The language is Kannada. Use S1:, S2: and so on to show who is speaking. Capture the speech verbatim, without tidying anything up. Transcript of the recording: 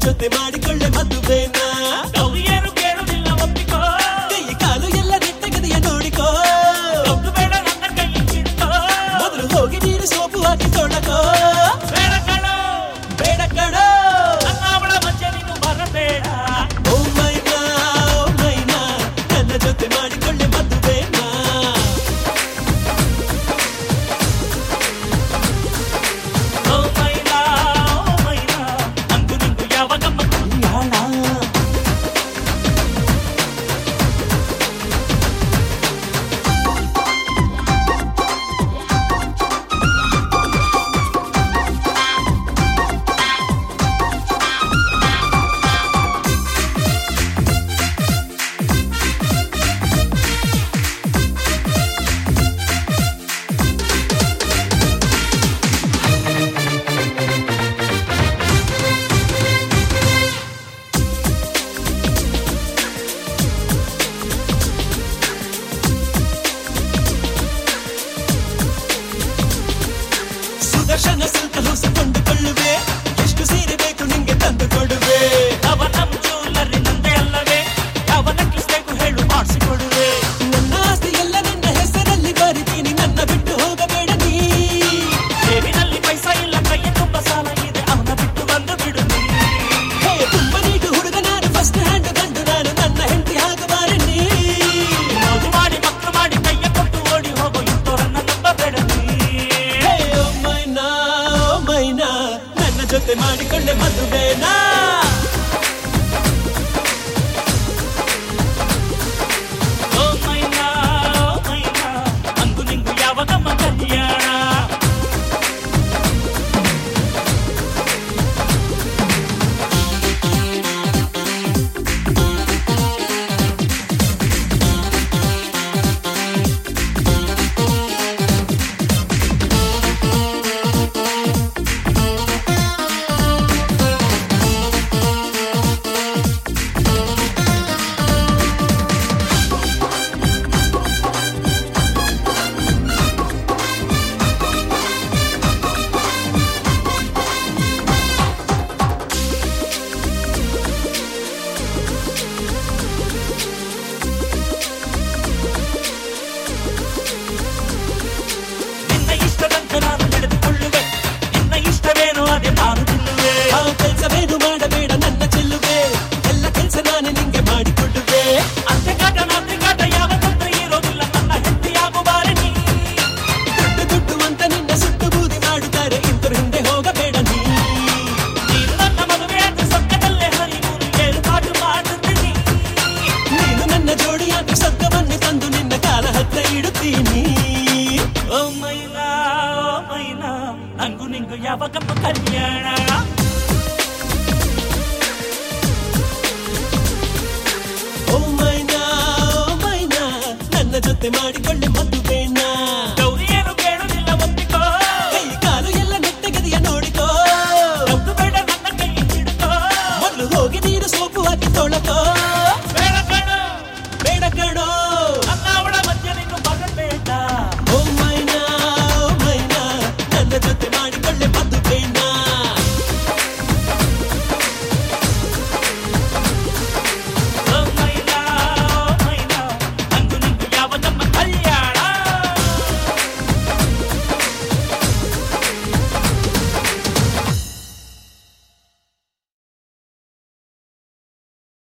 S1: ಜೊತೆ ಮಾಡಿಕೊಳ್ಳೆ ಮದುವೆನ
S2: ಕವಿಯರು ಕೇಳುವುದಿಲ್ಲ ಒಪ್ಪಿಕೋ
S1: ಕೈ ಕಾಲು ಎಲ್ಲ ನೆಟ್ಟಗದೆಯ ನೋಡಿಕೋ
S2: ಒಬ್ಬರು ಬೇಡ ನನ್ನ ಕೈ ಹಿಡ್ಕೋ
S1: ಮೊದಲು ಹೋಗಿ ನೀರು ಸೋಪು ಹಾಕಿ ತೊಡಕೋ
S2: ಬೇಡ ಕಣೋ
S1: ಬೇಡ ಕಣೋ
S2: ನನ್ನ ಅವಳ ಮಧ್ಯೆ ನೀನು ಬರಬೇಡ
S1: ಓ ಮೈನಾ ಓ ಮೈನಾ ನನ್ನ ಜೊತೆ ಮಾಡಿಕೊಳ್ಳೆ ಮದುವೆನ
S2: ಓ ಮೈನಾ ಓ ಮೈನಾ ಅಂದು ನಿಂದು ಯಾವ ಗಮ್ಮತ್ತು
S1: ಯಾಣ ಸುದರ್ಶನ ಸಿಲ್ಕ ಹೊಸ ಕೊಂಡುಕೊಳ್ಳುವೆ ಎಷ್ಟು ಸೀರೆ ಬೇಕು ನಿಂಗೆ ತಂದು ಕೊಡುವೆ
S2: ಅವನ ಜ್ಯುವೆಲ್ಲರಿ ನಂದೇ ಅಲ್ಲವೇ ಯಾವ ನೆಕ್ಲೆಸ್ ಬೇಕು ಹೇಳು ಮಾಡಿಸಿಕೊಡುವೆ
S1: ನನ್ನ ಆಸ್ತಿ ಎಲ್ಲ ನಿನ್ನ ಹೆಸರಲ್ಲಿ ಬರಿತೀನಿ ನನ್ನ ಬಿಟ್ಟು ಹೋಗಬೇಡ ನೀ
S2: ಜೇಬಿನಲ್ಲಿ ಪೈಸಾ ಇಲ್ಲ ಕೈಯ ತುಂಬ ಸಾಲ ಇದೆ ಅವನ ಬಿಟ್ಟು ಬಂದು ಬಿಡು ನೀ
S1: ಹೇ ತುಂಬ ನೀಟು ಹುಡುಗ ನಾನು ಫಸ್ಟ್ ಹ್ಯಾಂಡ್ ಗಂಡು ನಾನು ನನ್ನ ಹೆಂಡತಿ ಆಗಬಾರೆ ನೀ
S2: ಮೋಜು ಮಾಡಿ ಮಕ್ಕಳು ಮಾಡಿ ಕೈಯ ಕೊಟ್ಟು ಓಡಿ ಹೋಗೋ ಇಂಥವರನ್ನ ನಂಬಬೇಡ ನೀ
S1: ಹೇ ಓ ಮೈನಾ ಓ ಮೈನಾ ನನ್ನ ಜೊತೆ ಮಾಡಿಕೊಂಡೆ ಮದುವೆನಾ
S2: ಓ ಮೈನಾ ಓ ಮೈನಾ ಅಂದು ನಿಂಗು ಯಾವ ನಮ್ಮ ಕಲ್ಯಾಣ ನಿನ್ನ ಇಷ್ಟದಂತೆ ನಾನು ನಡೆದುಕೊಳ್ಳುವೆ ನಿನ್ನ ಇಷ್ಟವೇನು ಅದೇ ನಾನು ತಿನ್ನುವೆ
S1: ಆ ಕೆಲಸವೇನು ಮಾಡಬೇಡ ನನ್ನ ಚೆಲ್ಲುವೆ ಎಲ್ಲ ಕೆಲಸ ನಾನೇ ನಿಂಗೆ ಮಾಡಿಕೊಡುವೆ
S2: ಅಂತೆಕಾಟ ನಾತ್ರಿಕಾಟ ಯಾವ ತೊಂದರೆ ಇರೋದಿಲ್ಲ ನನ್ನ ಹೆಂಡತಿಯಾಗುವಾರೆ ನೀ
S1: ದುಡ್ಡು ದುಡ್ಡು ಅಂತ ನಿನ್ನ ಸುಟ್ಟು ಬೂದಿ ಮಾಡುತ್ತಾರೆ ಇಂತರ ಹಿಂದೆ ಹೋಗಬೇಡ ನೀ
S2: ನೀನು ನನ್ನ ಮದುವೆ ಅಂತ ಸಕ್ಕದಲ್ಲೇ ಹರಿಮೂರು ಏರುಪಾಟು ಮಾಡುತ್ತೀನಿ
S1: ನೀನು ನನ್ನ ಜೋಡಿಯಾಗಿ ಸತ್ಯವನ್ನೇ ತಂದು ನಿನ್ನ ಕಾಲ ಹತ್ರ ಇಡುತ್ತೀನಿ
S2: ಓ ಮೈನಾ ಓ ಮೈನಾ ನಂಗು ನಿಂಗು ಯಾವ ಕಮ್ಮ ಕಲ್ಯಾಣ
S1: ಓ ಮೈನಾ ಓ ಮೈನಾ ನನ್ನ ಜೊತೆ ಮಾಡಿಕೊಳ್ಳೆ ಮದುವೆನಾ